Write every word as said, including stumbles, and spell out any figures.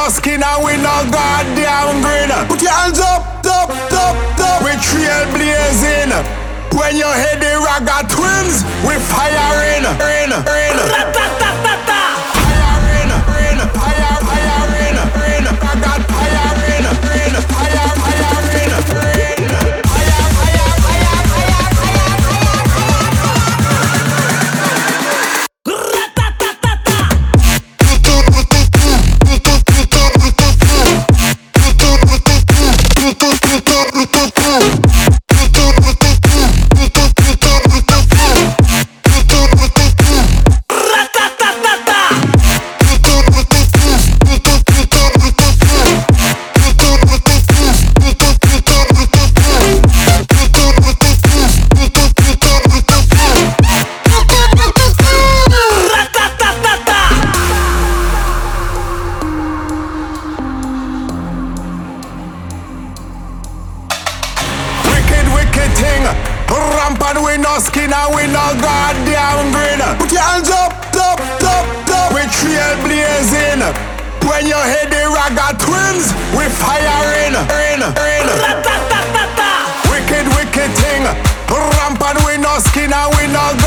no skin and we no goddamn grin. Put your hands up, up, up, up. We trailblazing. When you hear the Ragga Twins, we firing, in, in. Ra-ta-ta-ta-ta. Firing, in, fire, firing, in. Ragga firing, in, fire, firing, in. Fire, fire, fire, fire, fire, fire. Ra-ta-ta-ta-ta. Rampant we no skin and we no goddamn grin. Put your hands up, up, up, up. We trailblazing. When you hear the Ragga Twins, we firing, in, in. Ra-ta-ta-ta-ta. Wicked, wicked thing. Rampant we no skin and we no